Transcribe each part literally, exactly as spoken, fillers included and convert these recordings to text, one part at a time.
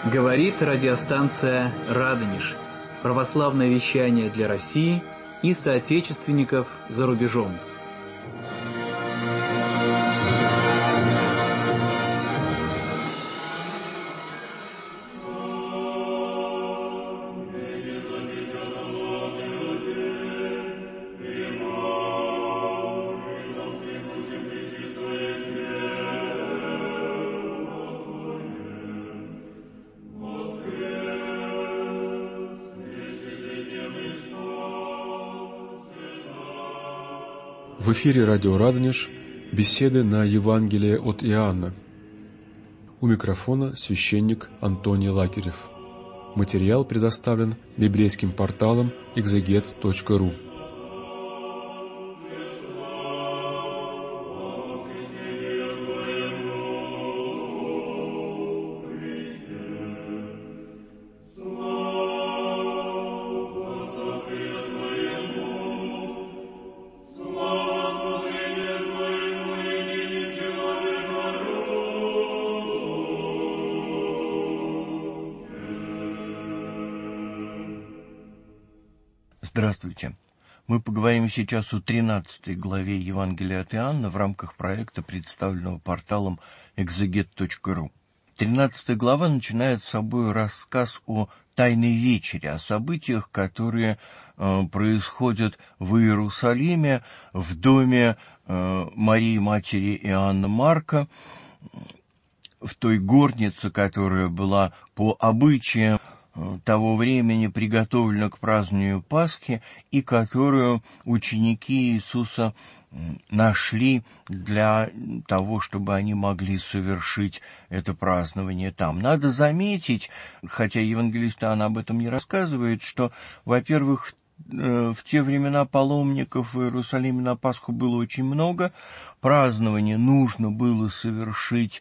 Говорит радиостанция «Радонеж». Православное вещание для России и соотечественников за рубежом. В эфире радио «Радонеж», беседы на Евангелие от Иоанна. У микрофона священник Антоний Лакерев. Материал предоставлен библейским порталом экзегет точка ру. Здравствуйте. Мы поговорим сейчас о тринадцатой главе Евангелия от Иоанна в рамках проекта, представленного порталом экзегет точка ру. тринадцатая глава начинает с собой рассказ о Тайной вечере, о событиях, которые э, происходят в Иерусалиме, в доме э, Марии, матери Иоанна Марка, в той горнице, которая была по обычаям того времени приготовлена к празднованию Пасхи и которую ученики Иисуса нашли для того, чтобы они могли совершить это празднование там. Надо заметить, хотя евангелист Иоанн об этом не рассказывает, что, во-первых, в те времена паломников в Иерусалиме на Пасху было очень много, празднование нужно было совершить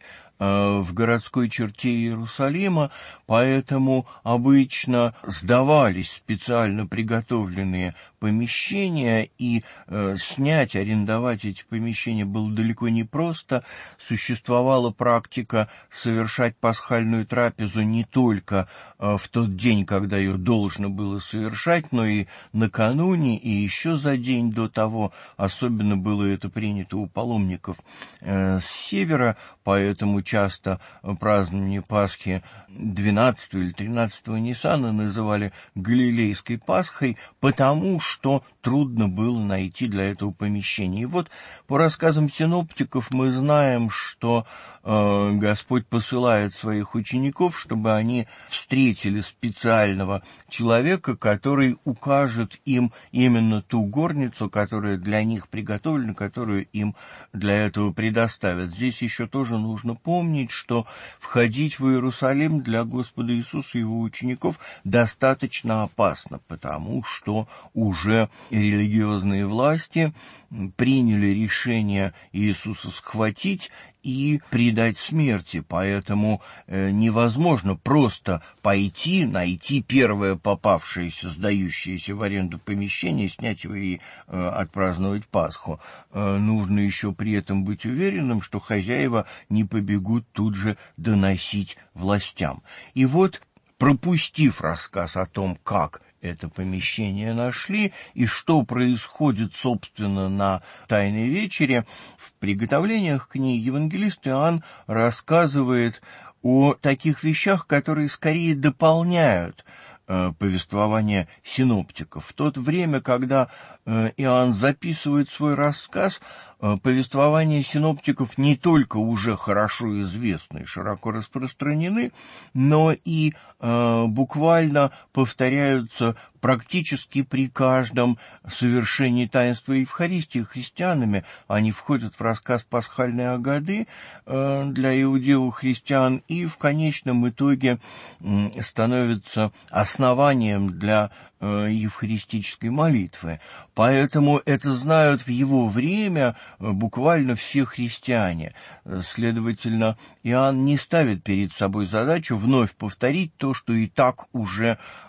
в городской черте Иерусалима, поэтому обычно сдавались специально приготовленные помещения, и э, снять, арендовать эти помещения было далеко не просто. Существовала практика совершать пасхальную трапезу не только э, в тот день, когда ее должно было совершать, но и накануне, и еще за день до того. Особенно было это принято у паломников э, с севера, поэтому часто празднование Пасхи двенадцатого или тринадцатого Ниссана называли Галилейской Пасхой, потому что трудно было найти для этого помещение. И вот по рассказам синоптиков мы знаем, что э, Господь посылает своих учеников, чтобы они встретили специального человека, который укажет им именно ту горницу, которая для них приготовлена, которую им для этого предоставят. Здесь еще тоже нужно помнить, что входить в Иерусалим для Господа Иисуса и его учеников достаточно опасно, потому что уже религиозные власти приняли решение Иисуса схватить и предать смерти, поэтому э, невозможно просто пойти, найти первое попавшееся, сдающееся в аренду помещение, снять его и э, отпраздновать Пасху. Э, нужно еще при этом быть уверенным, что хозяева не побегут тут же доносить властям. И вот, пропустив рассказ о том, как это помещение нашли и что происходит, собственно, на Тайной вечере, в приготовлениях к ней евангелист Иоанн рассказывает о таких вещах, которые скорее дополняют э, повествование синоптиков. В то время, когда э, Иоанн записывает свой рассказ, э, повествования синоптиков не только уже хорошо известны и широко распространены, но и э, буквально повторяются практически при каждом совершении таинства Евхаристии христианами. Они входят в рассказ пасхальной Агады э, для иудеев-христиан и в конечном итоге э, становятся основанием для э, евхаристической молитвы. Поэтому это знают в его время э, буквально все христиане. Следовательно, Иоанн не ставит перед собой задачу вновь повторить то, что и так уже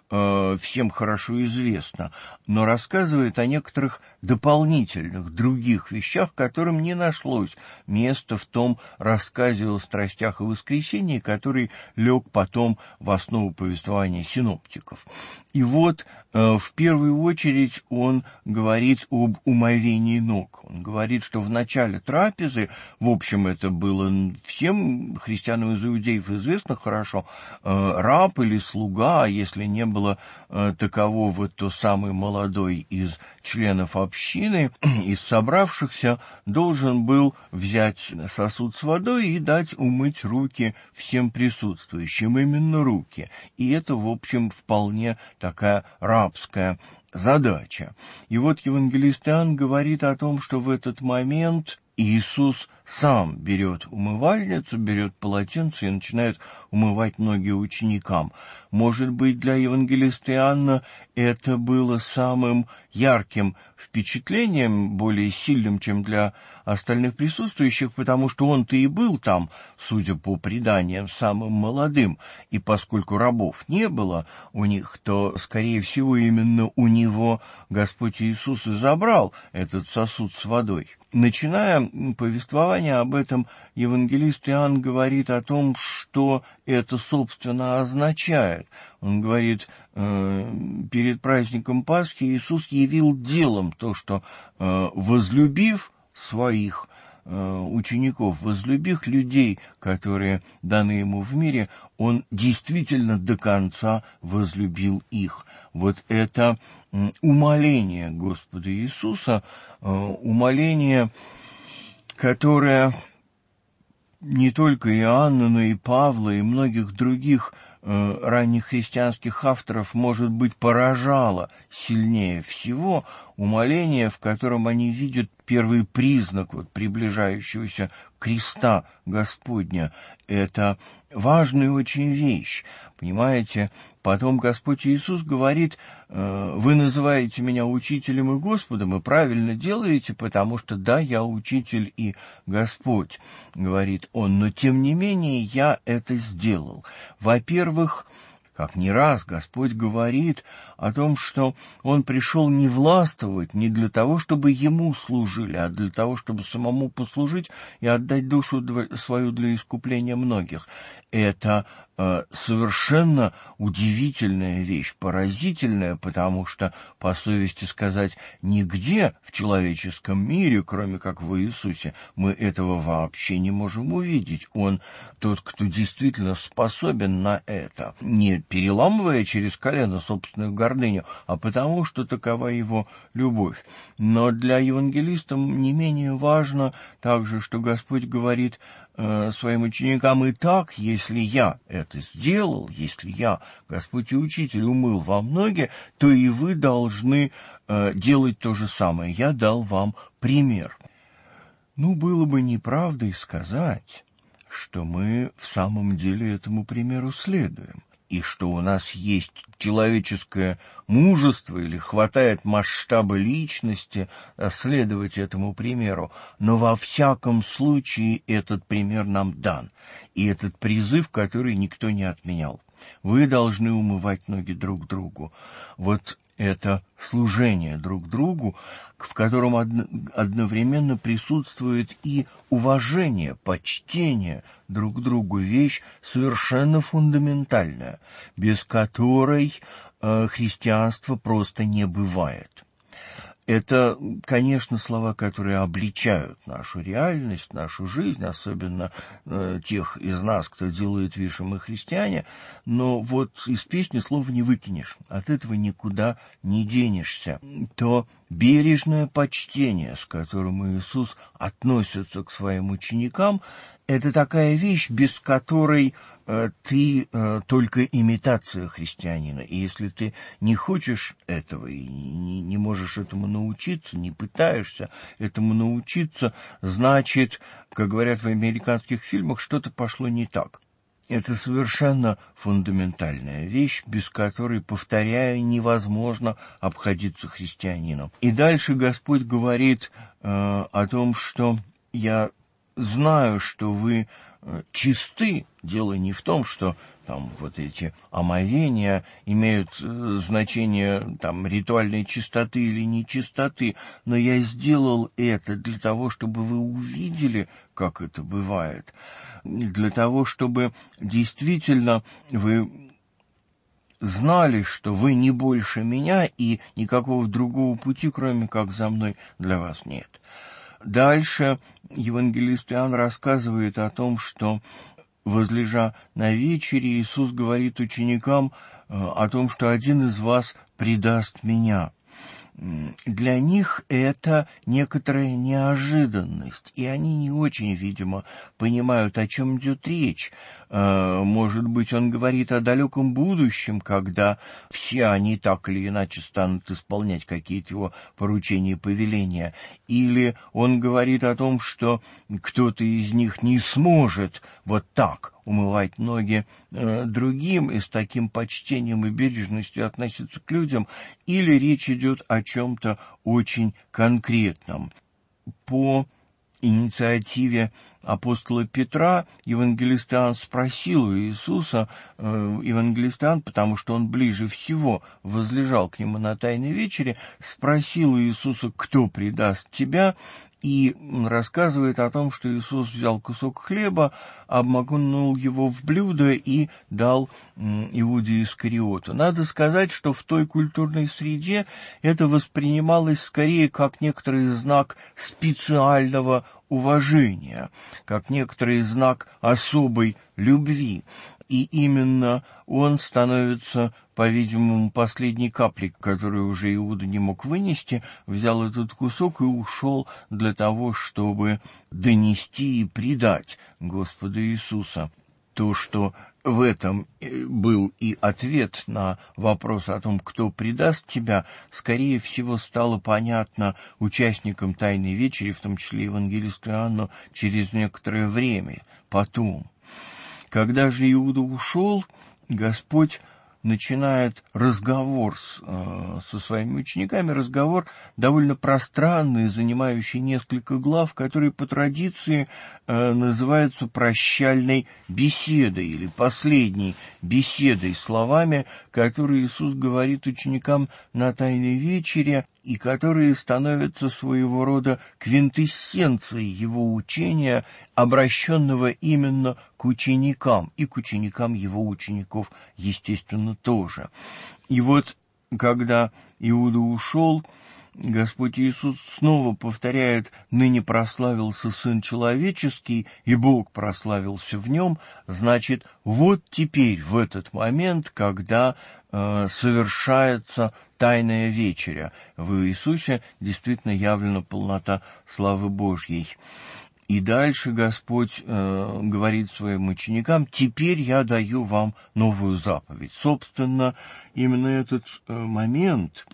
э, всем хорошо известно, но рассказывает о некоторых дополнительных других вещах, которым не нашлось места в том рассказе о страстях и воскресении, который лег потом в основу повествования синоптиков. И вот э, в первую очередь он говорит об умовении ног. Он говорит, что в начале трапезы, в общем, это было всем христианам из иудеев известно хорошо, э, раб или слуга, а если не было э, такового, то самый молодой из членов общины, из собравшихся, должен был взять сосуд с водой и дать умыть руки всем присутствующим, именно руки. И это, в общем, вполне такая рабская задача. И вот евангелист Иоанн говорит о том, что в этот момент Иисус сам берет умывальницу, берет полотенце и начинает умывать ноги ученикам. Может быть, для евангелиста Иоанна это было самым ярким впечатлением, более сильным, чем для остальных присутствующих, потому что он-то и был там, судя по преданиям, самым молодым, и поскольку рабов не было у них, то, скорее всего, именно у него Господь Иисус и забрал этот сосуд с водой. Начиная повествование об этом, евангелист Иоанн говорит о том, что это, собственно, означает. Он говорит, э, перед праздником Пасхи Иисус явил делом то, что, э, возлюбив своих э, учеников, возлюбив людей, которые даны ему в мире, он действительно до конца возлюбил их. Вот это э, умоление Господа Иисуса, э, умоление, которое не только Иоанна, но и Павла, и многих других э, ранних христианских авторов, может быть, поражало сильнее всего, умоление, в котором они видят первый признак вот, приближающегося креста Господня. Это важная очень вещь, понимаете? Потом Господь Иисус говорит, вы называете меня учителем и Господом, и правильно делаете, потому что, да, я учитель и Господь, говорит он, но тем не менее я это сделал. Во-первых, как не раз Господь говорит о том, что Он пришел не властвовать, не для того, чтобы Ему служили, а для того, чтобы самому послужить и отдать душу свою для искупления многих. Это э, совершенно удивительная вещь, поразительная, потому что, по совести сказать, нигде в человеческом мире, кроме как в Иисусе, мы этого вообще не можем увидеть. Он тот, кто действительно способен на это, не переламывая через колено собственную гордыню, а потому что такова его любовь. Но для евангелиста не менее важно также, что Господь говорит э, своим ученикам: «Итак, если я это сделал, если я, Господь и Учитель, умыл вам ноги, то и вы должны э, делать то же самое. Я дал вам пример». Ну, было бы неправдой сказать, что мы в самом деле этому примеру следуем, и что у нас есть человеческое мужество или хватает масштаба личности следовать этому примеру, но во всяком случае этот пример нам дан, и этот призыв, который никто не отменял. Вы должны умывать ноги друг другу. Вот это служение друг другу, в котором одновременно присутствует и уважение, почтение друг к другу, вещь совершенно фундаментальная, без которой э, христианство просто не бывает. Это, конечно, слова, которые обличают нашу реальность, нашу жизнь, особенно э, тех из нас, кто делает вид, что мы христиане, но вот из песни слова не выкинешь, от этого никуда не денешься. То бережное почтение, с которым Иисус относится к своим ученикам, это такая вещь, без которой э, ты э, только имитация христианина. И если ты не хочешь этого и не, не можешь этому научиться, не пытаешься этому научиться, значит, как говорят в американских фильмах, что-то пошло не так. Это совершенно фундаментальная вещь, без которой, повторяю, невозможно обходиться христианином. И дальше Господь говорит э, о том, что я знаю, что вы чисты. Дело не в том, что там вот эти омовения имеют э, значение там ритуальной чистоты или нечистоты, но я сделал это для того, чтобы вы увидели, как это бывает, для того, чтобы действительно вы знали, что вы не больше меня, и никакого другого пути, кроме как за мной, для вас нет. Дальше евангелист Иоанн рассказывает о том, что, возлежа на вечере, Иисус говорит ученикам о том, что один из вас предаст меня. Для них это некоторая неожиданность, и они не очень, видимо, понимают, о чем идет речь. Может быть, он говорит о далеком будущем, когда все они так или иначе станут исполнять какие-то его поручения и повеления. Или он говорит о том, что кто-то из них не сможет вот так умывать ноги э, другим и с таким почтением и бережностью относиться к людям, или речь идет о чем-то очень конкретном. По инициативе апостола Петра евангелист Иоанн спросил у Иисуса, э, евангелист Иоанн, потому что он ближе всего возлежал к нему на Тайной вечере, спросил у Иисуса, кто предаст тебя, и рассказывает о том, что Иисус взял кусок хлеба, обмакнул его в блюдо и дал Иуде Искариоту. Надо сказать, что в той культурной среде это воспринималось скорее как некоторый знак специального уважения, как некоторый знак особой любви. И именно он становится, по-видимому, последней каплей, которую уже Иуда не мог вынести, взял этот кусок и ушел для того, чтобы донести и предать Господа Иисуса. То, что в этом был и ответ на вопрос о том, кто предаст тебя, скорее всего, стало понятно участникам Тайной вечери, в том числе евангелисту Иоанну, через некоторое время, потом. Когда же Иуда ушел, Господь начинает разговор с, э, со своими учениками, разговор довольно пространный, занимающий несколько глав, который по традиции э, называется прощальной беседой или последней беседой, словами, которые Иисус говорит ученикам на Тайной вечере, и которые становятся своего рода квинтэссенцией его учения, обращенного именно к ученикам, и к ученикам его учеников, естественно, тоже. И вот, когда Иуда ушел, Господь Иисус снова повторяет: «Ныне прославился Сын Человеческий, и Бог прославился в нем». Значит, вот теперь, в этот момент, когда э, совершается Тайная вечеря, в Иисусе действительно явлена полнота славы Божьей. И дальше Господь э, говорит своим ученикам: «Теперь я даю вам новую заповедь». Собственно, именно этот э, момент,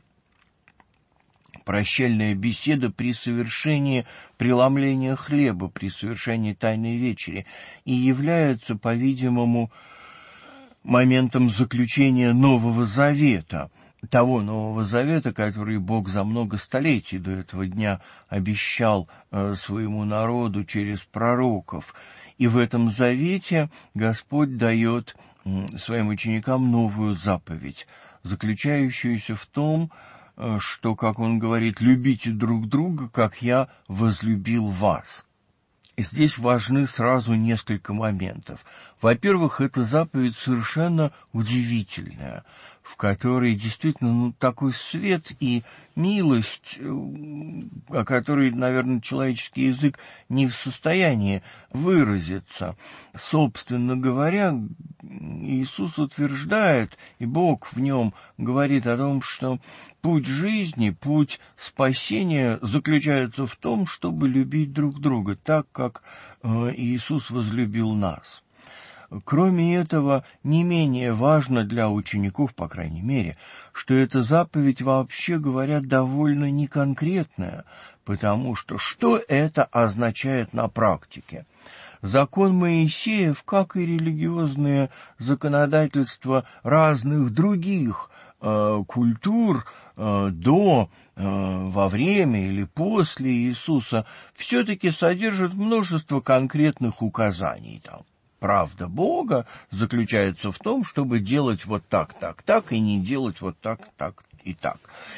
прощальная беседа при совершении преломления хлеба, при совершении Тайной вечери, и является, по-видимому, моментом заключения Нового Завета, того Нового Завета, который Бог за много столетий до этого дня обещал э, своему народу через пророков. И в этом завете Господь дает э, своим ученикам новую заповедь, заключающуюся в том, э, что, как он говорит, «любите друг друга, как я возлюбил вас». И здесь важны сразу несколько моментов. Во-первых, эта заповедь совершенно удивительная, в которой действительно ну, такой свет и милость, о которой, наверное, человеческий язык не в состоянии выразиться. Собственно говоря, Иисус утверждает, и Бог в нем говорит о том, что путь жизни, путь спасения заключается в том, чтобы любить друг друга так, как Иисус возлюбил нас. Кроме этого, не менее важно для учеников, по крайней мере, что эта заповедь, вообще говоря, довольно неконкретная, потому что что это означает на практике? Закон Моисеев, как и религиозные законодательства разных других э, культур э, до, э, во время или после Иисуса все-таки содержит множество конкретных указаний там. Правда Бога заключается в том, чтобы делать вот так, так, так, и не делать вот так, так и так.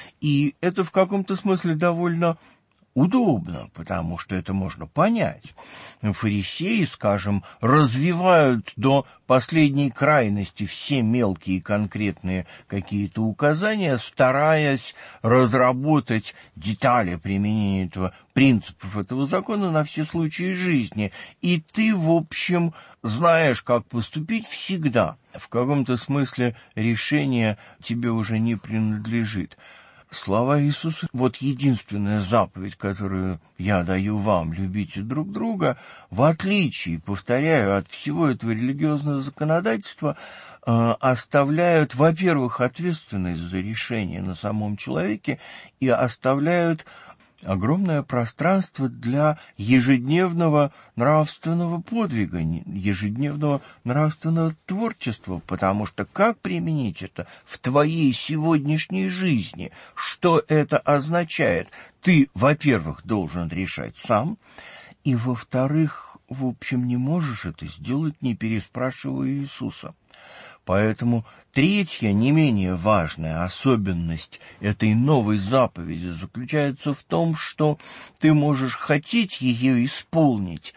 И это в каком-то смысле довольно удобно, потому что это можно понять. Фарисеи, скажем, развивают до последней крайности все мелкие конкретные какие-то указания, стараясь разработать детали применения этого, принципов этого закона на все случаи жизни. И ты, в общем, знаешь, как поступить всегда. В каком-то смысле решение тебе уже не принадлежит. Слова Иисуса, вот единственная заповедь, которую я даю вам, любите друг друга, в отличие, повторяю, от всего этого религиозного законодательства, э, оставляют, во-первых, ответственность за решение на самом человеке и оставляют огромное пространство для ежедневного нравственного подвига, ежедневного нравственного творчества, потому что как применить это в твоей сегодняшней жизни? Что это означает? Ты, во-первых, должен решать сам, и, во-вторых, в общем, не можешь это сделать, не переспрашивая Иисуса. Поэтому третья, не менее важная особенность этой новой заповеди заключается в том, что ты можешь хотеть ее исполнить,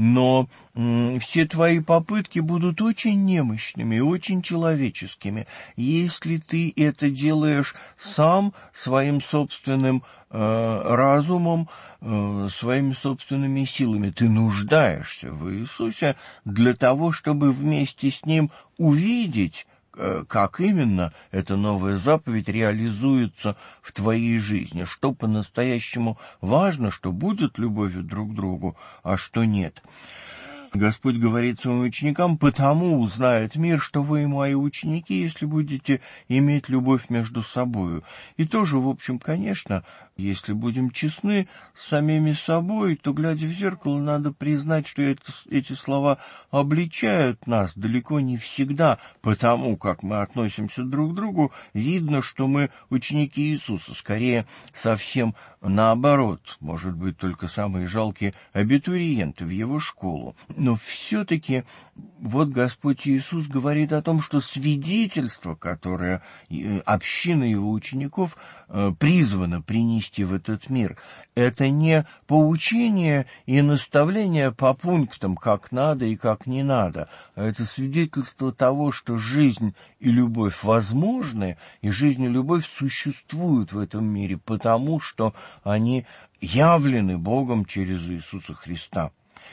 но м, все твои попытки будут очень немощными и очень человеческими, если ты это делаешь сам своим собственным э, разумом, э, своими собственными силами. Ты нуждаешься в Иисусе для того, чтобы вместе с Ним увидеть, как именно эта новая заповедь реализуется в твоей жизни, что по-настоящему важно, что будет любовью друг к другу, а что нет. Господь говорит своим ученикам: «Потому узнает мир, что вы мои ученики, если будете иметь любовь между собою». И тоже, в общем, конечно, если будем честны с самими собой, то, глядя в зеркало, надо признать, что это, эти слова обличают нас далеко не всегда, потому как мы относимся друг к другу, видно, что мы ученики Иисуса, скорее совсем наоборот, может быть, только самые жалкие абитуриенты в его школу. Но все-таки вот Господь Иисус говорит о том, что свидетельство, которое община его учеников призвана принести в этот мир, это не поучение и наставление по пунктам, как надо и как не надо, а это свидетельство того, что жизнь и любовь возможны, и жизнь и любовь существуют в этом мире, потому что они явлены Богом через Иисуса Христа.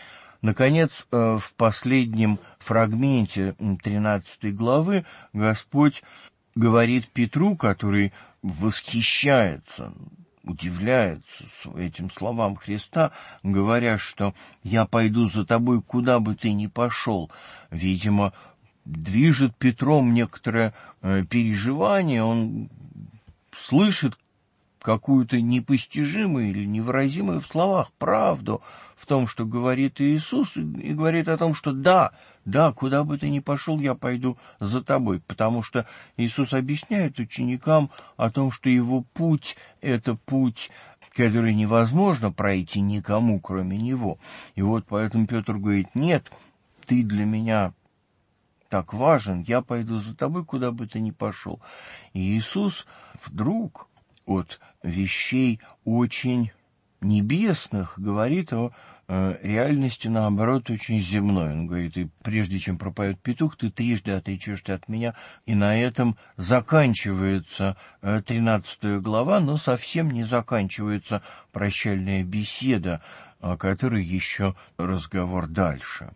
Наконец, в последнем фрагменте тринадцатой главы Господь говорит Петру, который восхищается, удивляется этим словам Христа, говоря, что «я пойду за тобой, куда бы ты ни пошел». Видимо, движет Петром некоторое переживание, он слышит какую-то непостижимую или невыразимую в словах правду в том, что говорит Иисус, и говорит о том, что да, да, куда бы ты ни пошел, я пойду за тобой, потому что Иисус объясняет ученикам о том, что его путь — это путь, который невозможно пройти никому, кроме него. И вот поэтому Петр говорит: нет, ты для меня так важен, я пойду за тобой, куда бы ты ни пошел. И Иисус вдруг от вещей очень небесных говорит о э, реальности, наоборот, очень земной. Он говорит: и прежде чем пропоет петух, ты трижды отречешься от меня. И на этом заканчивается э, тринадцатая глава, но совсем не заканчивается прощальная беседа, о которой еще разговор дальше.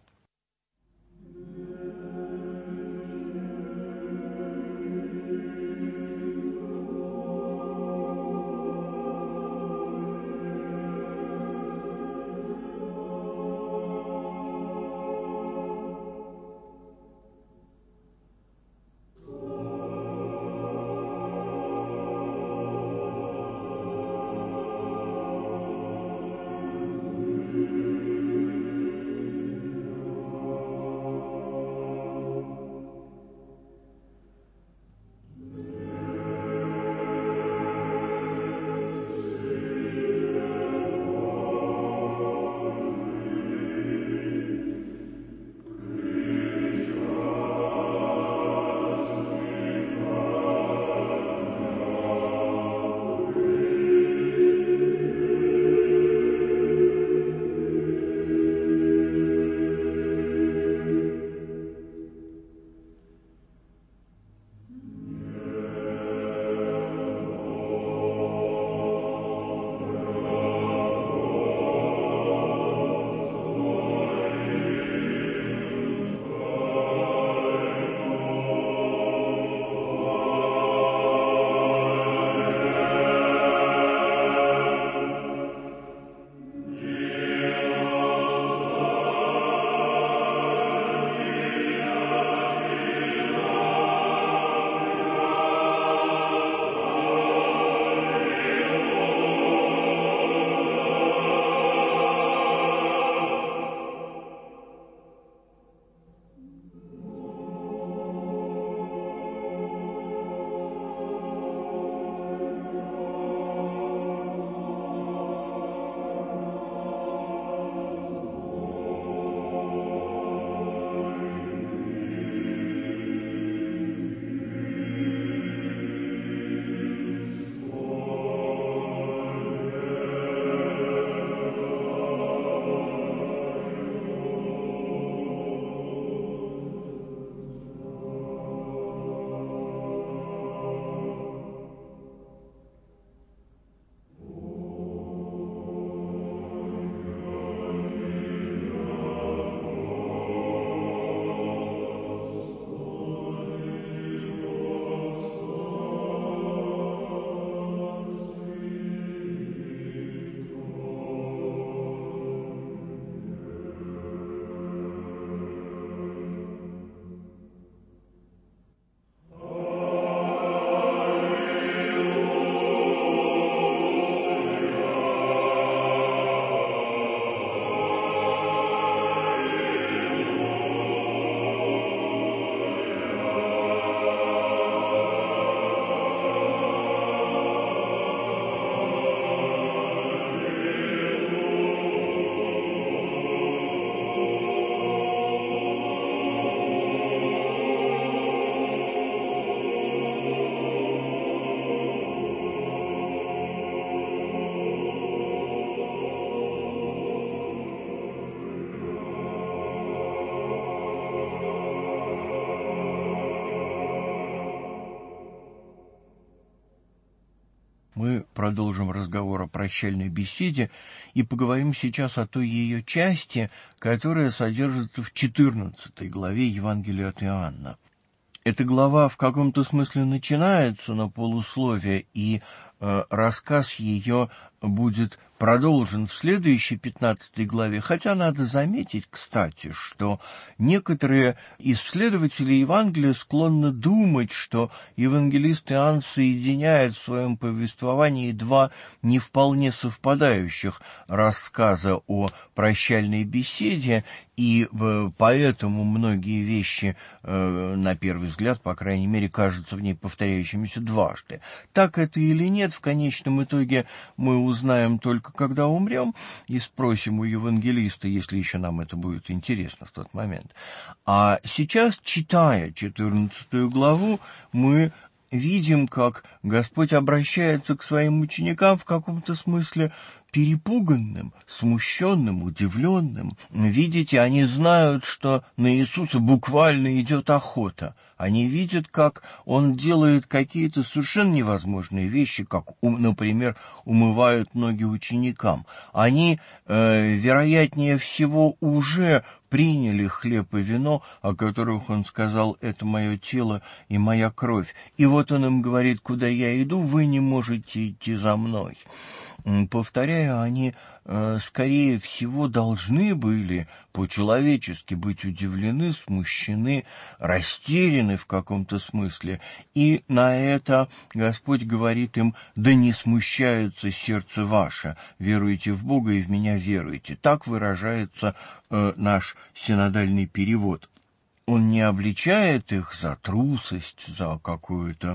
Мы продолжим разговор о прощальной беседе и поговорим сейчас о той ее части, которая содержится в четырнадцатой главе Евангелия от Иоанна. Эта глава в каком-то смысле начинается на полусловие, и э, рассказ ее будет продолжен в следующей пятнадцатой главе, хотя надо заметить, кстати, что некоторые исследователи Евангелия склонны думать, что евангелист Иоанн соединяет в своем повествовании два не вполне совпадающих рассказа о прощальной беседе, и поэтому многие вещи, на первый взгляд, по крайней мере, кажутся в ней повторяющимися дважды. Так это или нет, в конечном итоге мы узнаем только когда умрем, и спросим у евангелиста, если еще нам это будет интересно в тот момент. А сейчас, читая четырнадцатую главу, мы видим, как Господь обращается к своим ученикам в каком-то смысле перепуганным, смущенным, удивленным. Видите, они знают, что на Иисуса буквально идет охота. Они видят, как Он делает какие-то совершенно невозможные вещи, как, например, умывают ноги ученикам. Они, э, вероятнее всего, уже приняли хлеб и вино, о которых Он сказал: «Это мое тело и моя кровь». И вот Он им говорит: «Куда я иду, вы не можете идти за мной». Повторяю, они, э, скорее всего, должны были по-человечески быть удивлены, смущены, растеряны в каком-то смысле. И на это Господь говорит им: «Да не смущается сердце ваше, веруйте в Бога и в меня веруйте». Так выражается э, наш синодальный перевод. Он не обличает их за трусость, за какую-то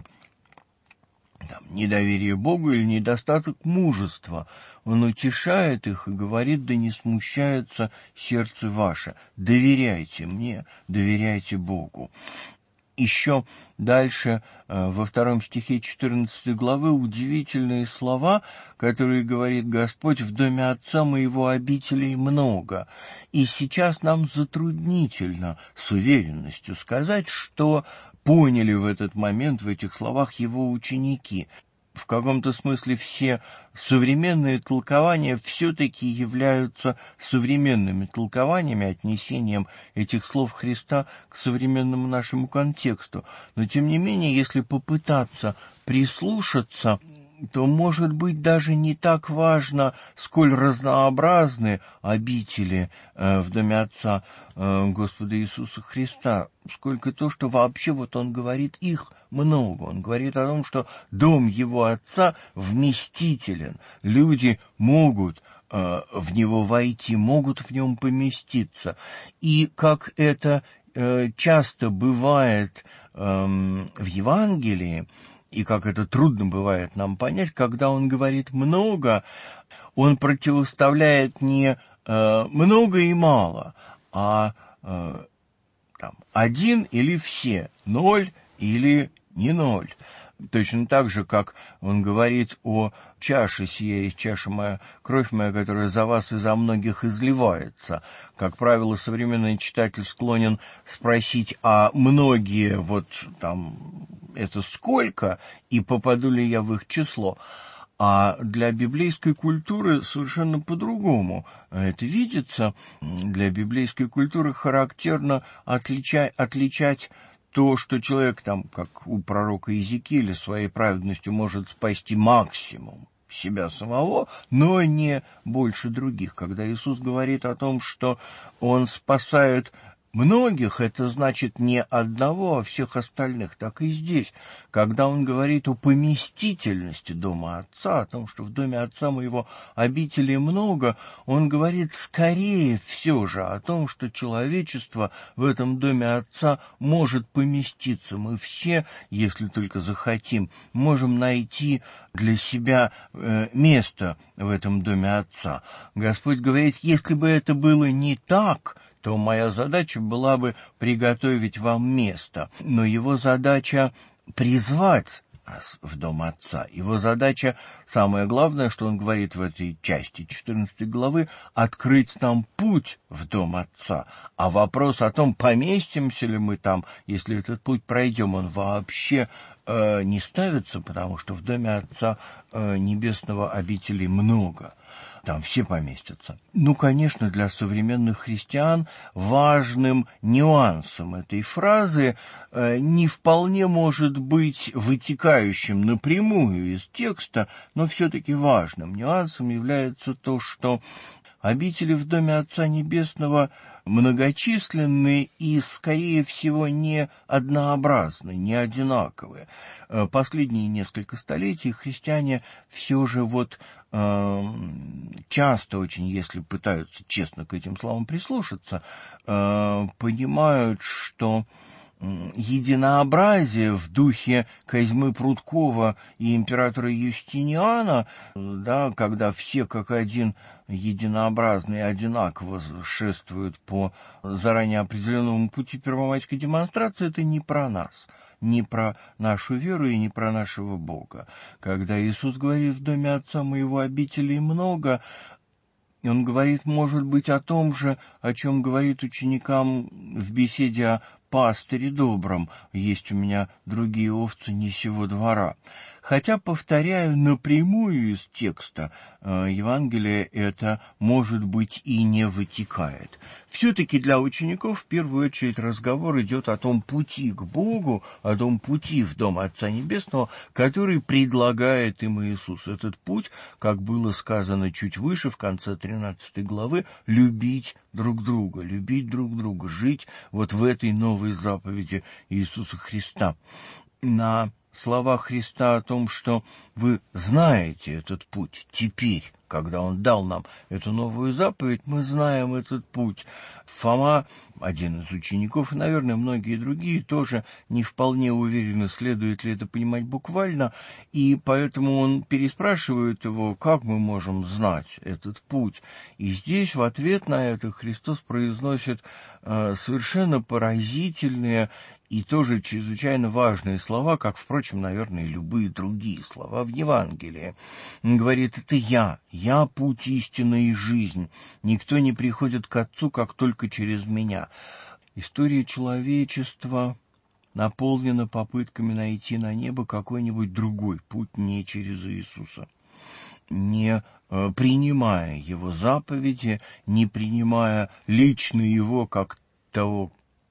Там, недоверие Богу или недостаток мужества. Он утешает их и говорит: да не смущается сердце ваше. Доверяйте мне, доверяйте Богу. Еще дальше, во втором стихе четырнадцатой главы, удивительные слова, которые говорит Господь: «В доме Отца моего обителей много». И сейчас нам затруднительно с уверенностью сказать, что поняли в этот момент в этих словах его ученики. В каком-то смысле все современные толкования все-таки являются современными толкованиями, отнесением этих слов Христа к современному нашему контексту. Но, тем не менее, если попытаться прислушаться, то, может быть, даже не так важно, сколь разнообразны обители э, в доме Отца э, Господа Иисуса Христа, сколько то, что вообще вот Он говорит, их много. Он говорит о том, что дом Его Отца вместителен. Люди могут э, в него войти, могут в нем поместиться. И как это э, часто бывает э, в Евангелии, и как это трудно бывает нам понять, когда он говорит «много», он противоставляет не э, «много» и «мало», а э, там, «один» или «все», «ноль» или «не ноль». Точно так же, как он говорит о чаше сия, чаша моя, кровь моя, которая за вас и за многих изливается. Как правило, современный читатель склонен спросить: а многие, вот там, это сколько, и попаду ли я в их число? А для библейской культуры совершенно по-другому это видится. Для библейской культуры характерно отличать, отличать то, что человек, там, как у пророка Иезекииля, своей праведностью может спасти максимум себя самого, но не больше других. Когда Иисус говорит о том, что Он спасает многих, это значит не одного, а всех остальных. Так и здесь, когда он говорит о поместительности дома Отца, о том, что в доме Отца моего обителей много, он говорит скорее все же о том, что человечество в этом доме Отца может поместиться. Мы все, если только захотим, можем найти для себя э, место в этом доме Отца. Господь говорит: если бы это было не так, то моя задача была бы приготовить вам место. Но его задача призвать нас в дом Отца. Его задача, самое главное, что он говорит в этой части четырнадцатой главы, открыть нам путь в дом Отца. А вопрос о том, поместимся ли мы там, если этот путь пройдем, он вообще э, не ставится, потому что в доме Отца э, Небесного обителей много. Там все поместятся. Ну, конечно, для современных христиан важным нюансом этой фразы э, не вполне может быть вытекающим напрямую из текста, но все-таки важным нюансом является то, что обители в доме Отца Небесного многочисленны и, скорее всего, не однообразны, не одинаковые. Последние несколько столетий христиане все же вот э, часто очень, если пытаются честно к этим словам прислушаться, э, понимают, что единообразие в духе Козьмы Прудкова и императора Юстиниана, да, когда все как один единообразно и одинаково шествуют по заранее определенному пути первомайской демонстрации, это не про нас, не про нашу веру и не про нашего Бога. Когда Иисус говорит: «В доме Отца моего обителей много», Он говорит, может быть, о том же, о чем говорит ученикам в беседе о пастыре добром: «Есть у меня другие овцы не сего двора». Хотя, повторяю, напрямую из текста э, Евангелия это, может быть, и не вытекает. Все-таки для учеников в первую очередь разговор идет о том пути к Богу, о том пути в Дом Отца Небесного, который предлагает им Иисус. Этот путь, как было сказано чуть выше, в конце тринадцатой главы, любить друг друга, любить друг друга, жить вот в этой новой заповеди Иисуса Христа. На слова Христа о том, что вы знаете этот путь теперь, когда Он дал нам эту новую заповедь, мы знаем этот путь. Фома, один из учеников, и, наверное, многие другие тоже не вполне уверены, следует ли это понимать буквально, и поэтому он переспрашивает его, как мы можем знать этот путь. И здесь в ответ на это Христос произносит э, совершенно поразительные и тоже чрезвычайно важные слова, как, впрочем, наверное, и любые другие слова в Евангелии. Он говорит: «Это я, я путь, истина и жизнь. Никто не приходит к Отцу, как только через меня». История человечества наполнена попытками найти на небо какой-нибудь другой путь, не через Иисуса. Не э, принимая Его заповеди, не принимая лично Его как того,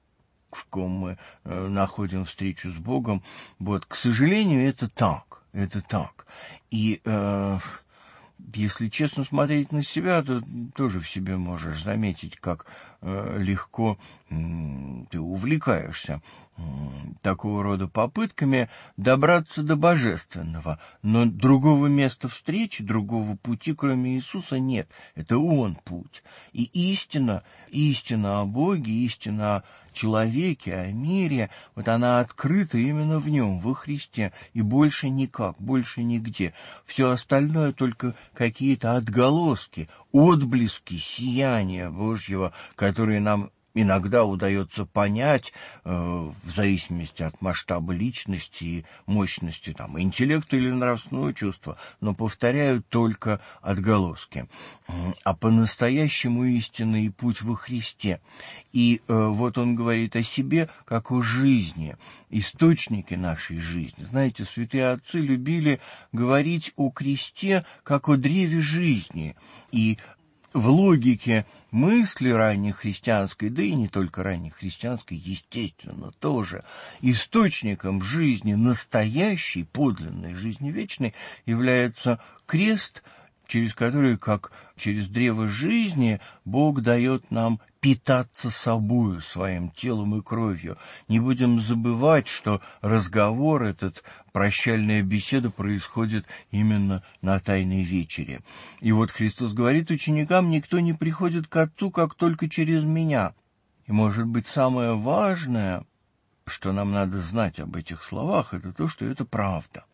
в ком мы э, находим встречу с Богом. Вот, к сожалению, это так, это так. И э, если честно смотреть на себя, то тоже в себе можешь заметить, как э, легко э, ты увлекаешься э, такого рода попытками добраться до божественного. Но другого места встречи, другого пути, кроме Иисуса, нет. Это Он путь. И истина, истина о Боге, истина о человеке, о мире, вот она открыта именно в Нем, во Христе, и больше никак, больше нигде. Все остальное только какие-то отголоски, отблески сияния Божьего, которые нам иногда удается понять э, в зависимости от масштаба личности и мощности там, интеллекта или нравственного чувства, но, повторяю, только отголоски. А по-настоящему истинный путь во Христе. И э, вот он говорит о себе как о жизни, источнике нашей жизни. Знаете, святые отцы любили говорить о кресте как о древе жизни. И в логике мысли раннехристианской, да и не только раннехристианской, естественно, тоже источником жизни, настоящей, подлинной жизни вечной, является крест, через который, как через древо жизни, Бог дает нам питаться собою, своим телом и кровью. Не будем забывать, что разговор этот, прощальная беседа, происходит именно на Тайной вечере. И вот Христос говорит ученикам: «Никто не приходит к Отцу, как только через Меня». И, может быть, самое важное, что нам надо знать об этих словах, это то, что это правда.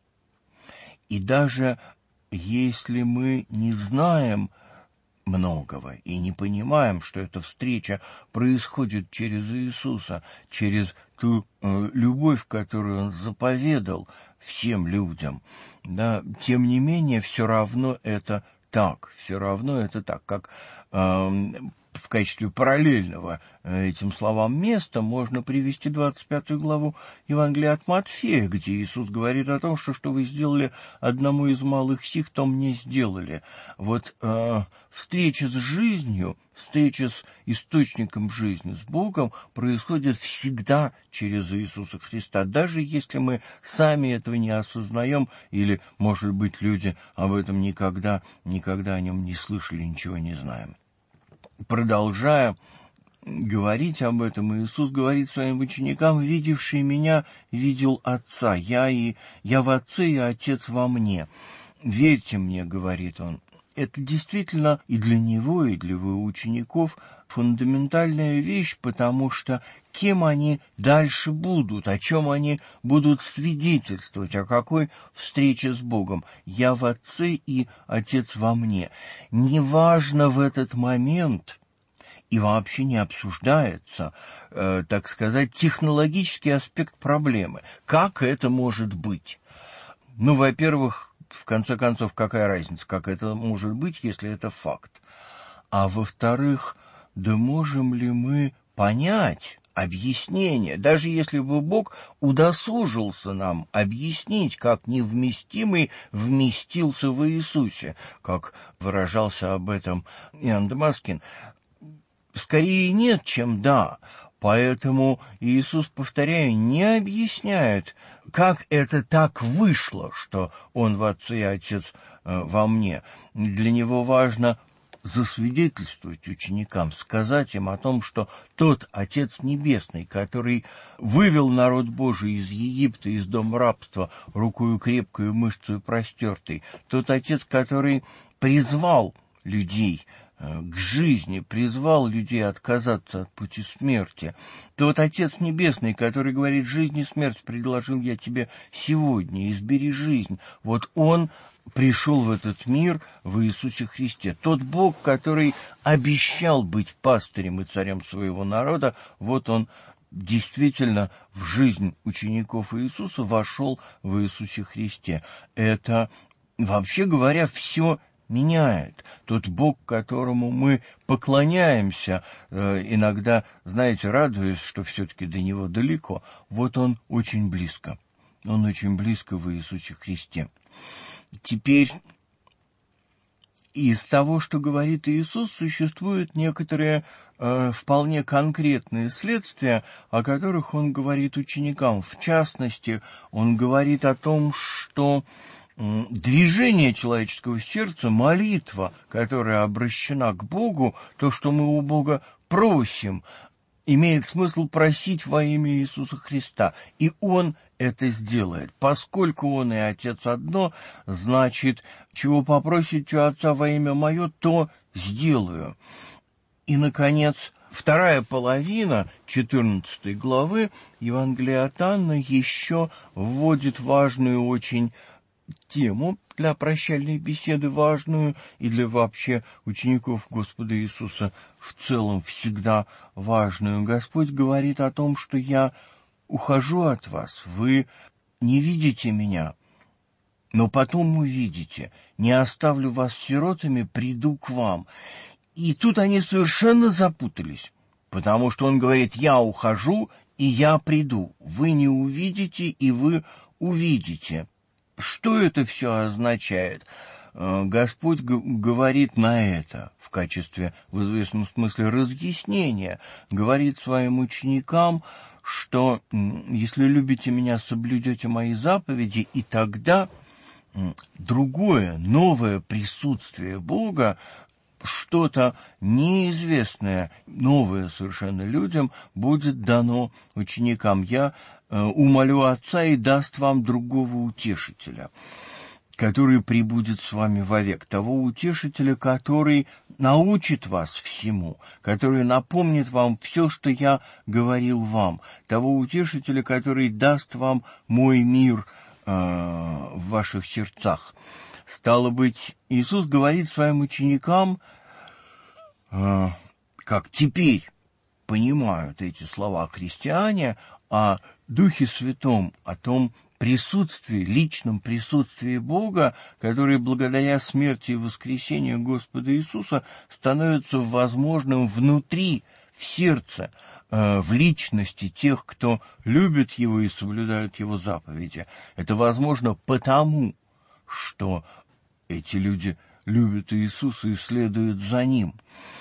И даже если мы не знаем многого и не понимаем, что эта встреча происходит через Иисуса, через ту э, любовь, которую Он заповедал всем людям, да, тем не менее, все равно это так, все равно это так, как э, в качестве параллельного этим словам места можно привести двадцать пятую главу Евангелия от Матфея, где Иисус говорит о том, что что вы сделали одному из малых сих, то мне сделали. Вот э, встреча с жизнью, встреча с источником жизни, с Богом, происходит всегда через Иисуса Христа, даже если мы сами этого не осознаем, или, может быть, люди об этом никогда, никогда о нем не слышали, ничего не знаем. Продолжая говорить об этом, Иисус говорит своим ученикам: «Видевший меня, видел Отца. Я, и, я в Отце, и Отец во мне. Верьте мне», — говорит он. Это действительно и для него, и для его учеников фундаментальная вещь, потому что кем они дальше будут, о чем они будут свидетельствовать, о какой встрече с Богом. «Я в Отце, и Отец во мне». Неважно в этот момент, и вообще не обсуждается, э, так сказать, технологический аспект проблемы. Как это может быть? Ну, во-первых, в конце концов, какая разница, как это может быть, если это факт? А во-вторых, да можем ли мы понять объяснение, даже если бы Бог удосужился нам объяснить, как невместимый вместился в Иисусе, как выражался об этом Иоанн Дамаскин? Скорее нет, чем да. Поэтому Иисус, повторяю, не объясняет, как это так вышло, что Он в Отце и Отец э, во мне. Для Него важно засвидетельствовать ученикам, сказать им о том, что тот Отец Небесный, который вывел народ Божий из Египта, из дома рабства, рукою крепкою, мышцею простертой, тот Отец, который призвал людей к жизни, призвал людей отказаться от пути смерти. Тот Отец Небесный, который говорит: «Жизнь и смерть предложил я тебе сегодня, избери жизнь». Вот Он пришел в этот мир в Иисусе Христе. Тот Бог, который обещал быть пастырем и царем своего народа, вот Он действительно в жизнь учеников Иисуса вошел в Иисусе Христе. Это, вообще говоря, все меняет. Тот Бог, которому мы поклоняемся, э, иногда, знаете, радуясь, что все-таки до Него далеко, вот Он очень близко. Он очень близко в Иисусе Христе. Теперь из того, что говорит Иисус, существуют некоторые э, вполне конкретные следствия, о которых Он говорит ученикам. В частности, Он говорит о том, что движение человеческого сердца, молитва, которая обращена к Богу, то, что мы у Бога просим, имеет смысл просить во имя Иисуса Христа. И Он это сделает. Поскольку Он и Отец одно, значит, чего попросите у Отца во имя Мое, то сделаю. И, наконец, вторая половина четырнадцатой главы Евангелия от Иоанна еще вводит важную очень тему для прощальной беседы, важную и для вообще учеников Господа Иисуса в целом всегда важную. Господь говорит о том, что я ухожу от вас, вы не видите меня, но потом увидите, не оставлю вас сиротами, приду к вам. И тут они совершенно запутались, потому что Он говорит: я ухожу, и я приду, вы не увидите, и вы увидите. Что это все означает? Господь говорит на это в качестве, в известном смысле, разъяснения, говорит своим ученикам, что если любите меня, соблюдете мои заповеди, и тогда другое, новое присутствие Бога, что-то неизвестное, новое совершенно людям, будет дано ученикам. Я умолю Отца, и даст вам другого утешителя, который пребудет с вами вовек, того утешителя, который научит вас всему, который напомнит вам все, что я говорил вам, того утешителя, который даст вам мой мир э, в ваших сердцах. Стало быть, Иисус говорит своим ученикам, э, как теперь понимают эти слова христиане, о Духе Святом, о том, присутствии, личном присутствии Бога, который благодаря смерти и воскресению Господа Иисуса становится возможным внутри, в сердце, в личности тех, кто любит Его и соблюдают Его заповеди. Это возможно потому, что эти люди любят Иисуса и следуют за Ним.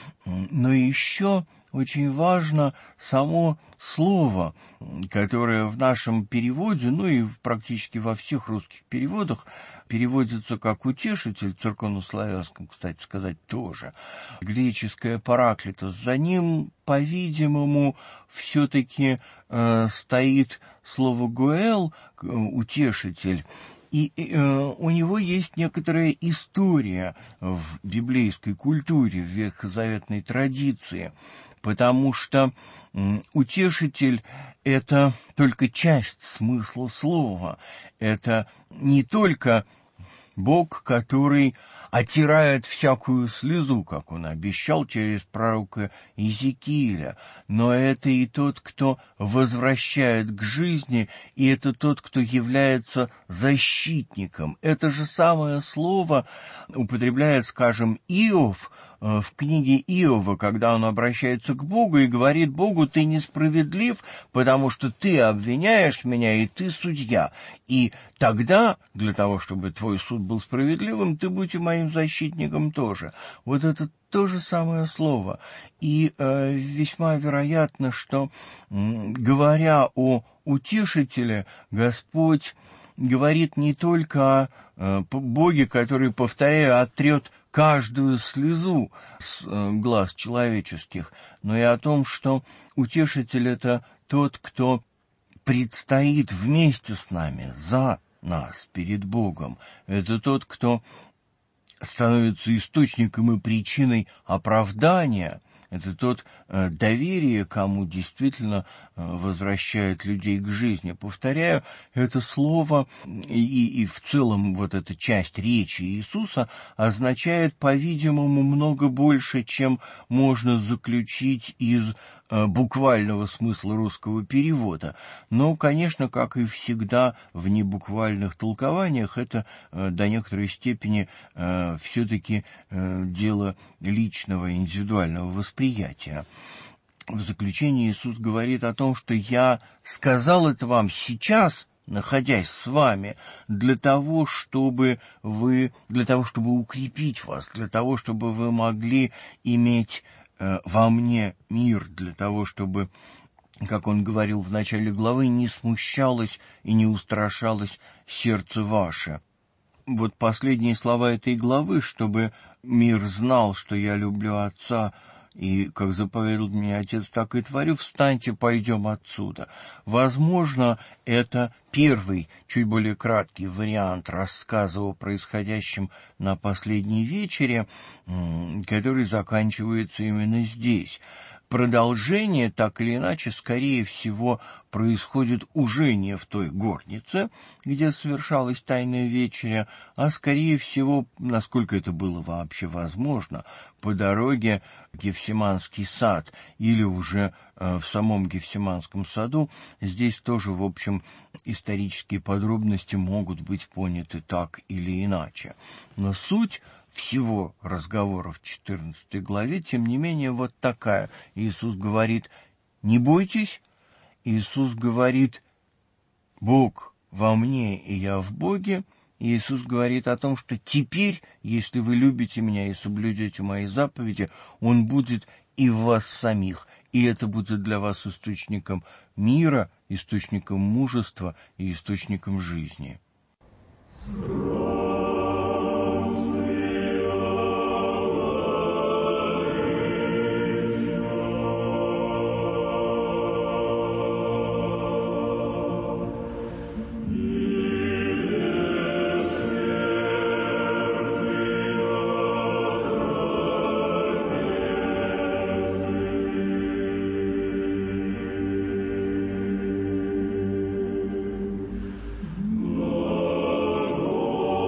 Но еще очень важно само слово, которое в нашем переводе, ну и практически во всех русских переводах, переводится как «утешитель», в церковнославянском, кстати сказать, тоже. Греческое «параклитос». За ним, по-видимому, все-таки э, стоит слово «гоэл», «утешитель». И э, у него есть некоторая история в библейской культуре, в ветхозаветной традиции, потому что э, утешитель – это только часть смысла слова, это не только Бог, который отирает всякую слезу, как он обещал через пророка Иезекииля, но это и тот, кто возвращает к жизни, и это тот, кто является защитником. Это же самое слово употребляет, скажем, Иов в книге Иова, когда он обращается к Богу и говорит: «Богу, ты несправедлив, потому что ты обвиняешь меня, и ты судья. И тогда, для того, чтобы твой суд был справедливым, ты будь и моим защитником тоже». Вот это то же самое слово. И э, весьма вероятно, что, м, говоря о утешителе, Господь говорит не только о э, Боге, который, повторяю, отрет каждую слезу с э, глаз человеческих, но и о том, что утешитель — это тот, кто предстоит вместе с нами, за нас, перед Богом. Это тот, кто становится источником и причиной оправдания. Это тот э, доверие, кому действительно э, возвращает людей к жизни. Повторяю, это слово и, и в целом вот эта часть речи Иисуса означает, по-видимому, много больше, чем можно заключить из э, буквального смысла русского перевода. Но, конечно, как и всегда в небуквальных толкованиях, это э, до некоторой степени э, все-таки э, дело личного, индивидуального восприятия. В заключение Иисус говорит о том, что «я сказал это вам сейчас, находясь с вами, для того, чтобы вы, для того, чтобы укрепить вас, для того, чтобы вы могли иметь э, во мне мир, для того, чтобы, как он говорил в начале главы, не смущалось и не устрашалось сердце ваше». Вот последние слова этой главы: «чтобы мир знал, что я люблю Отца, и, как заповедал мне Отец, так и творю, встаньте, пойдем отсюда». Возможно, это первый, чуть более краткий вариант рассказа о происходящем на последней вечере, который заканчивается именно здесь. Продолжение, так или иначе, скорее всего, происходит уже не в той горнице, где совершалась Тайная вечеря, а, скорее всего, насколько это было вообще возможно, по дороге в Гефсиманский сад или уже э, в самом Гефсиманском саду. Здесь тоже, в общем, исторические подробности могут быть поняты так или иначе. Но суть всего разговора в четырнадцатой главе, тем не менее, вот такая. Иисус говорит: «Не бойтесь». Иисус говорит: «Бог во мне, и я в Боге». И Иисус говорит о том, что теперь, если вы любите меня и соблюдете мои заповеди, Он будет и в вас самих. И это будет для вас источником мира, источником мужества и источником жизни. Lord,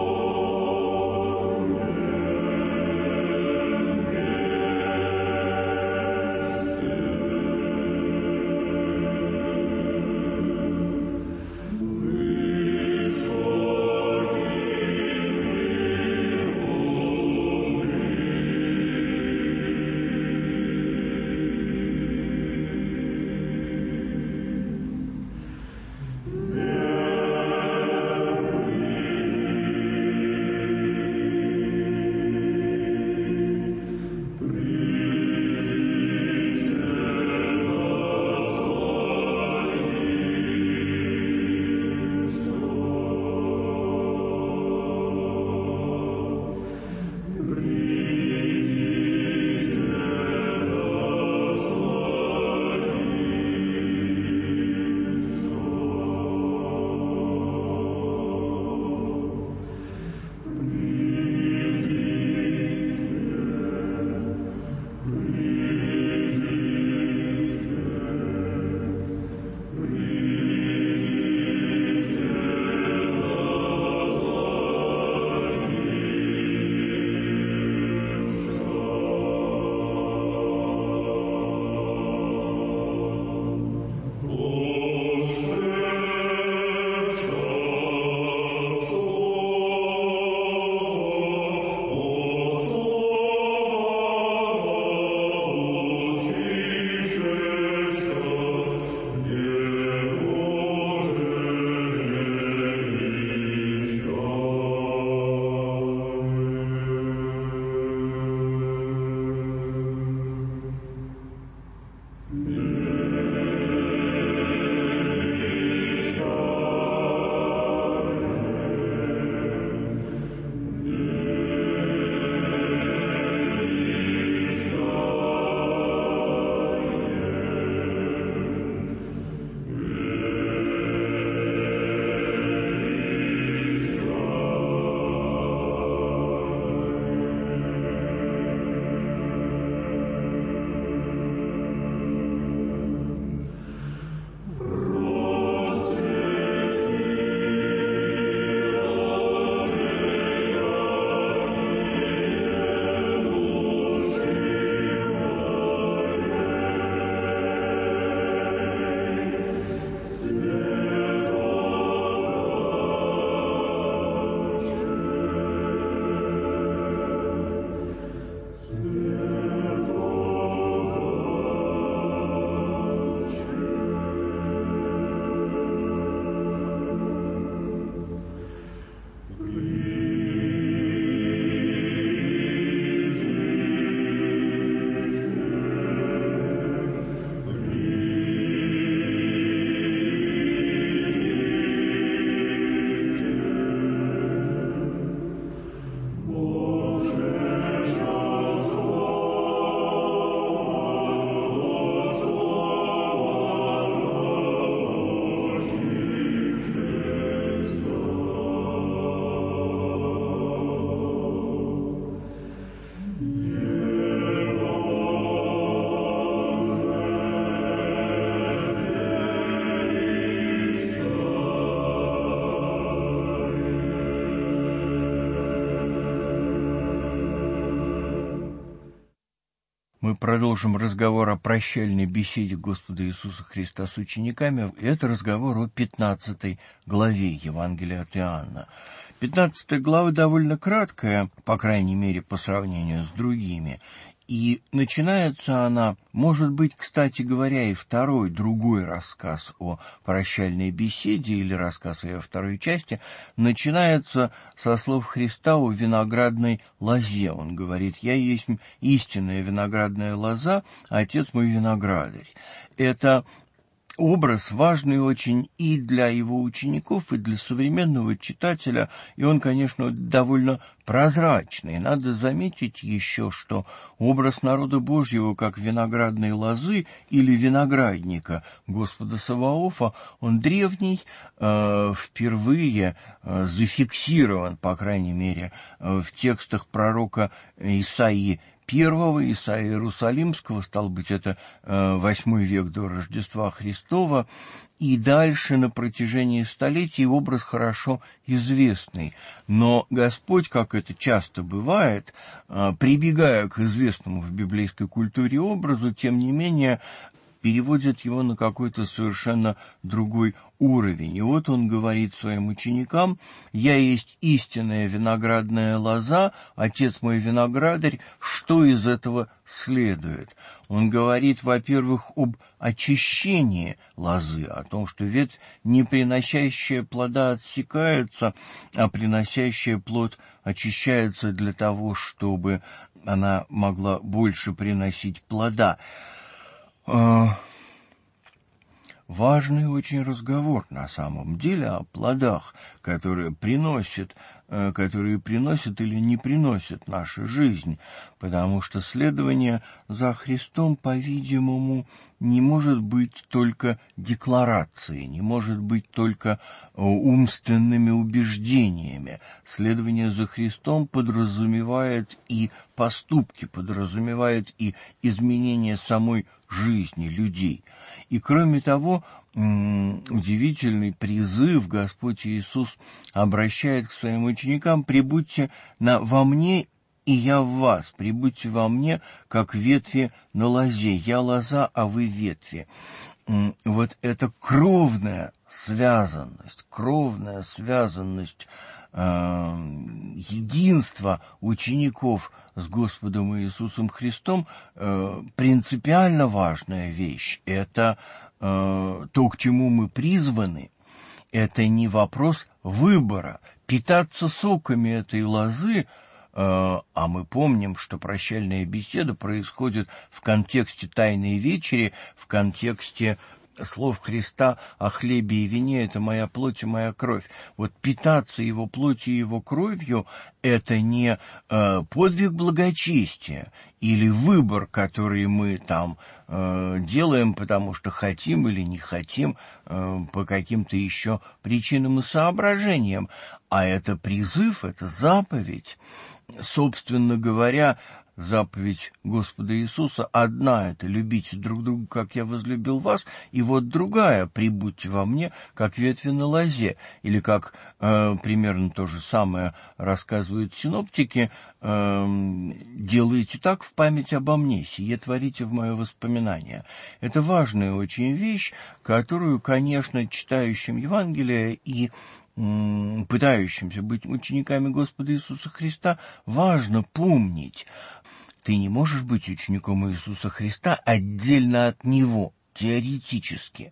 мы продолжим разговор о прощальной беседе Господа Иисуса Христа с учениками. Это разговор о пятнадцатой главе Евангелия от Иоанна. пятнадцатая глава довольно краткая, по крайней мере, по сравнению с другими. И начинается она, может быть, кстати говоря, и второй, другой рассказ о прощальной беседе или рассказ о ее второй части, начинается со слов Христа о виноградной лозе. Он говорит: «Я есть истинная виноградная лоза, а Отец мой виноградарь». Это образ важный очень и для его учеников, и для современного читателя, и он, конечно, довольно прозрачный. Надо заметить еще, что образ народа Божьего как виноградной лозы или виноградника Господа Саваофа, он древний, э, впервые э, зафиксирован, по крайней мере, э, в текстах пророка Исаии Первого, Исаии Иерусалимского, стало быть, это э, восьмой век до Рождества Христова, и дальше на протяжении столетий образ хорошо известный. Но Господь, как это часто бывает, э, прибегая к известному в библейской культуре образу, тем не менее переводит его на какой-то совершенно другой уровень. И вот он говорит своим ученикам: «Я есть истинная виноградная лоза, Отец мой виноградарь». Что из этого следует? Он говорит, во-первых, об очищении лозы, о том, что ветвь, не приносящая плода, отсекается, а приносящая плод очищается для того, чтобы она могла больше приносить плода. Важный очень разговор на самом деле о плодах, которые приносят, которые приносят или не приносят наша жизнь, потому что следование за Христом, по-видимому, не может быть только декларацией, не может быть только умственными убеждениями. Следование за Христом подразумевает и поступки, подразумевает и изменение самой жизни людей. И кроме того, удивительный призыв Господь Иисус обращает к своим ученикам: «Прибудьте на, во мне, и я в вас, прибудьте во мне, как ветви на лозе, я лоза, а вы ветви». Вот эта кровная связанность, кровная связанность э, единства учеников с Господом Иисусом Христом э, принципиально важная вещь. Это э, то, к чему мы призваны. Это не вопрос выбора. Питаться соками этой лозы, а мы помним, что прощальная беседа происходит в контексте Тайной вечери, в контексте слов Христа о хлебе и вине: «Это моя плоть и моя кровь». Вот питаться его плотью и его кровью — это не э, подвиг благочестия или выбор, который мы там э, делаем, потому что хотим или не хотим, э, по каким-то еще причинам и соображениям, а это призыв, это заповедь. Собственно говоря, заповедь Господа Иисуса одна — это любите друг друга, как я возлюбил вас, и вот другая: прибудьте во мне, как ветви на лозе. Или как э, примерно то же самое рассказывают синоптики: э, делайте так в память обо мне, сие творите в мое воспоминание. Это важная очень вещь, которую, конечно, читающим Евангелие и пытающимся быть учениками Господа Иисуса Христа важно помнить. Ты не можешь быть учеником Иисуса Христа отдельно от Него, теоретически.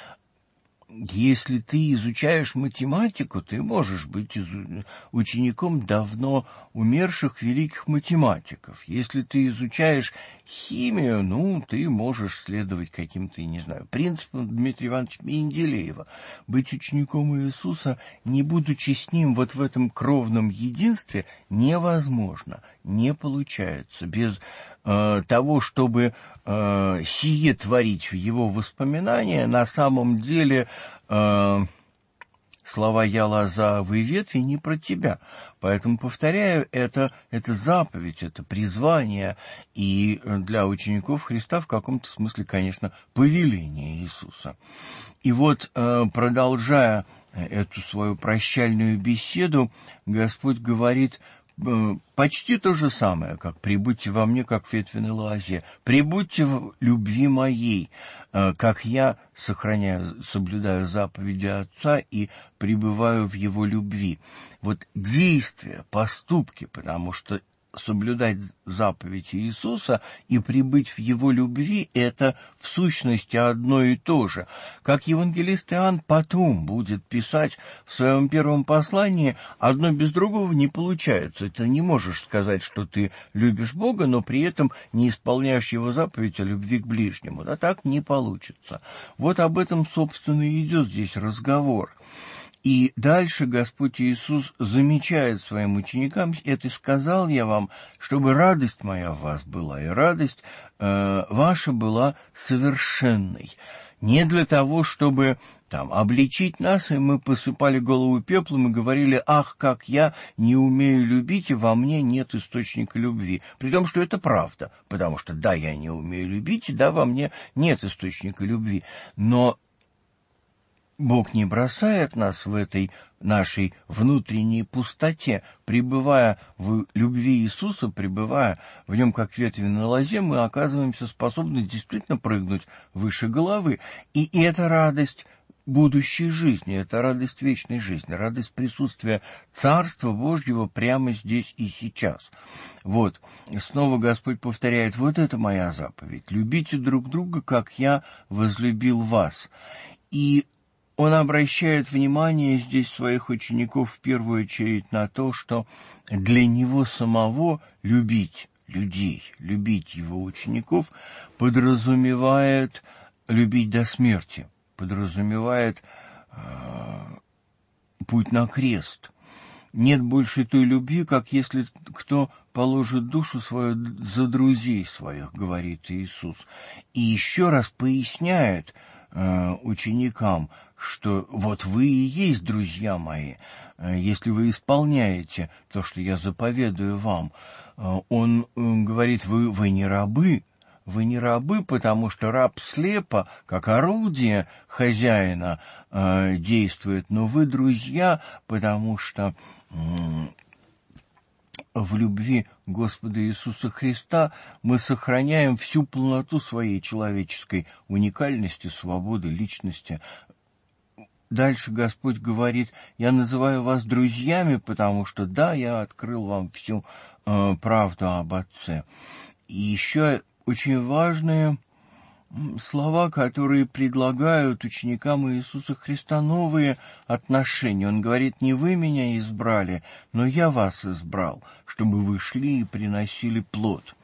Если ты изучаешь математику, ты можешь быть учеником давно умерших великих математиков. Если ты изучаешь химию, ну, ты можешь следовать каким-то, не знаю, принципам Дмитрия Ивановича Менделеева. Быть учеником Иисуса, не будучи с Ним вот в этом кровном единстве, невозможно, не получается. Без э, того, чтобы э, сие творить в Его воспоминания, на самом деле э, слова «я лоза, вы ветви» не про тебя. Поэтому, повторяю, это, это заповедь, это призвание, и для учеников Христа в каком-то смысле, конечно, повеление Иисуса. И вот, продолжая эту свою прощальную беседу, Господь говорит: почти то же самое, как «прибудьте во мне, как в ветвяной лозе», «прибудьте в любви моей», как я сохраняю, соблюдаю заповеди Отца и пребываю в Его любви. Вот действия, поступки, потому что соблюдать заповеди Иисуса и пребыть в Его любви — это в сущности одно и то же. Как евангелист Иоанн потом будет писать в своем первом послании, одно без другого не получается. Ты не можешь сказать, что ты любишь Бога, но при этом не исполняешь Его заповедь о любви к ближнему. Да так не получится. Вот об этом, собственно, и идет здесь разговор. И дальше Господь Иисус замечает своим ученикам: «Это сказал я вам, чтобы радость моя в вас была, и радость э, ваша была совершенной». Не для того, чтобы там обличить нас, и мы посыпали голову пеплом и говорили: «Ах, как я не умею любить, и во мне нет источника любви». При том, что это правда, потому что да, я не умею любить, и да, во мне нет источника любви. Но Бог не бросает нас в этой нашей внутренней пустоте. Пребывая в любви Иисуса, пребывая в Нем как ветви на лозе, мы оказываемся способны действительно прыгнуть выше головы. И эта радость будущей жизни, это радость вечной жизни, радость присутствия Царства Божьего прямо здесь и сейчас. Вот, снова Господь повторяет: «Вот это моя заповедь, любите друг друга, как я возлюбил вас». И Он обращает внимание здесь своих учеников в первую очередь на то, что для Него самого любить людей, любить Его учеников подразумевает любить до смерти, подразумевает э, путь на крест. Нет больше той любви, как если кто положит душу свою за друзей своих, говорит Иисус. И еще раз поясняет э, ученикам, что вот вы и есть друзья мои, если вы исполняете то, что я заповедую вам. Он говорит: вы, вы не рабы, вы не рабы, потому что раб слепо, как орудие хозяина, действует, но вы друзья, потому что в любви Господа Иисуса Христа мы сохраняем всю полноту своей человеческой уникальности, свободы, личности. Дальше Господь говорит: я называю вас друзьями, потому что, да, я открыл вам всю э, правду об Отце. И еще очень важные слова, которые предлагают ученикам Иисуса Христа новые отношения. Он говорит: не вы меня избрали, но я вас избрал, чтобы вы шли и приносили плод.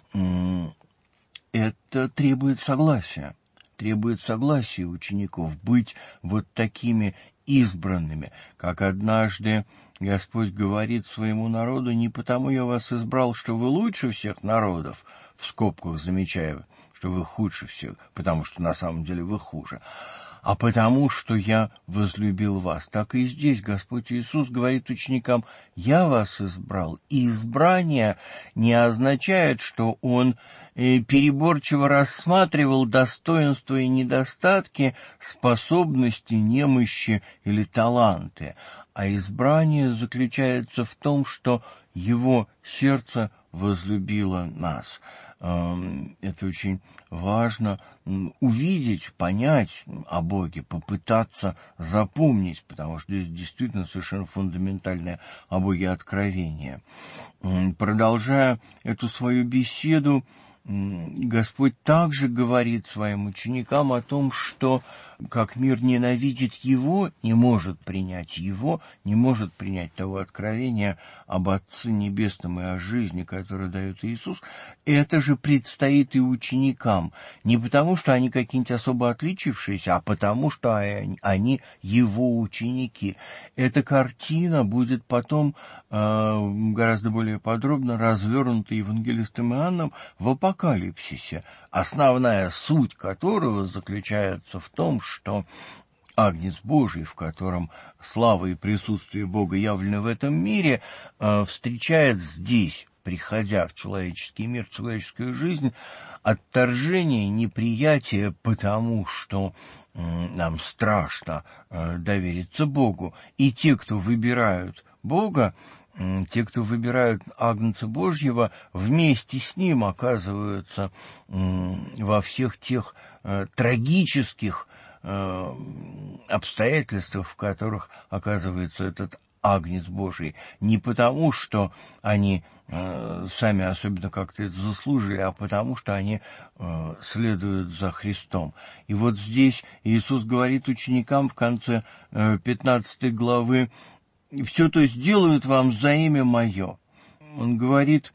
Это требует согласия. Требует согласия учеников быть вот такими избранными, как однажды Господь говорит своему народу: не потому я вас избрал, что вы лучше всех народов, в скобках замечая, что вы худше всех, потому что на самом деле вы хуже, а потому что я возлюбил вас. Так и здесь Господь Иисус говорит ученикам: я вас избрал. И избрание не означает, что Он переборчиво рассматривал достоинства и недостатки, способности, немощи или таланты. А избрание заключается в том, что Его сердце возлюбило нас. Это очень важно увидеть, понять о Боге, попытаться запомнить, потому что здесь действительно совершенно фундаментальное о Боге откровение. Продолжая эту свою беседу, Господь также говорит своим ученикам о том, что как мир ненавидит Его, не может принять Его, не может принять того откровения об Отце Небесном и о жизни, которую дает Иисус, это же предстоит и ученикам. Не потому, что они какие-нибудь особо отличившиеся, а потому, что они Его ученики. Эта картина будет потом э, гораздо более подробно развернута евангелистом Иоанном в Апокалипсисе, основная суть которого заключается в том, что Агнец Божий, в котором слава и присутствие Бога явлены в этом мире, встречает здесь, приходя в человеческий мир, в человеческую жизнь, отторжение, неприятие, потому что нам страшно довериться Богу. И те, кто выбирают Бога, те, кто выбирают Агнца Божьего, вместе с ним оказываются во всех тех э, трагических э, обстоятельствах, в которых оказывается этот Агнец Божий. Не потому, что они э, сами особенно как-то это заслужили, а потому, что они э, следуют за Христом. И вот здесь Иисус говорит ученикам в конце э, пятнадцатой главы: «Все то сделают вам за имя Мое». Он говорит: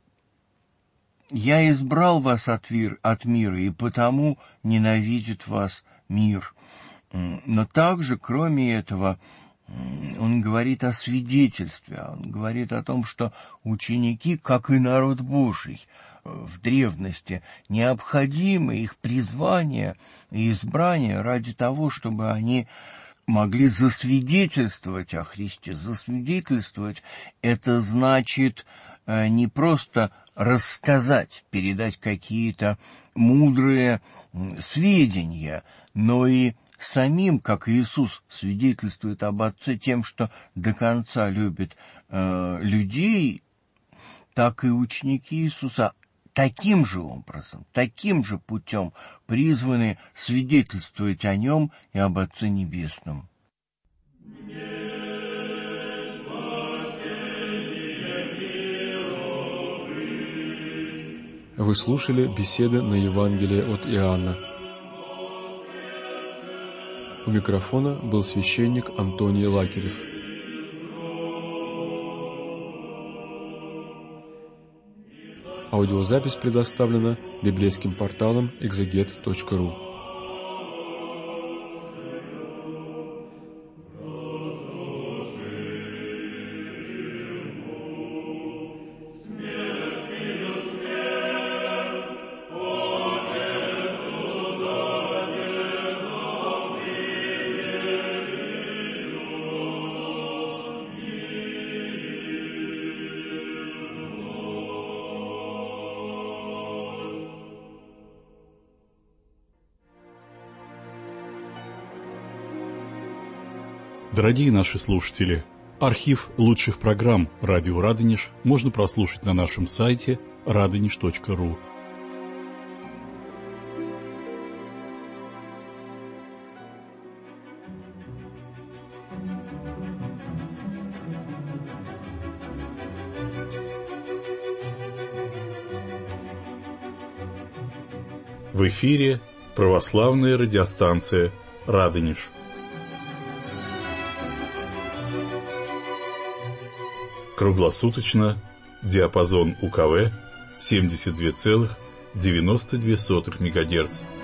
«Я избрал вас от, вир, от мира, и потому ненавидит вас мир». Но также, кроме этого, он говорит о свидетельстве, он говорит о том, что ученики, как и народ Божий в древности, необходимо их призвание и избрание ради того, чтобы они могли засвидетельствовать о Христе. Засвидетельствовать — это значит не просто рассказать, передать какие-то мудрые сведения, но и самим, как Иисус свидетельствует об Отце тем, что до конца любит э, людей, так и ученики Иисуса таким же образом, таким же путем призваны свидетельствовать о Нем и об Отце Небесном. Вы слушали беседы на Евангелие от Иоанна. У микрофона был священник Антоний Лакерев. Аудиозапись предоставлена библейским порталом экзегет точка ру. Дорогие наши слушатели, архив лучших программ «Радио Радонеж» можно прослушать на нашем сайте радонеж точка ру. В эфире православная радиостанция «Радонеж». Круглосуточно, диапазон УКВ семьдесят два целых девяносто две сотых мегагерц.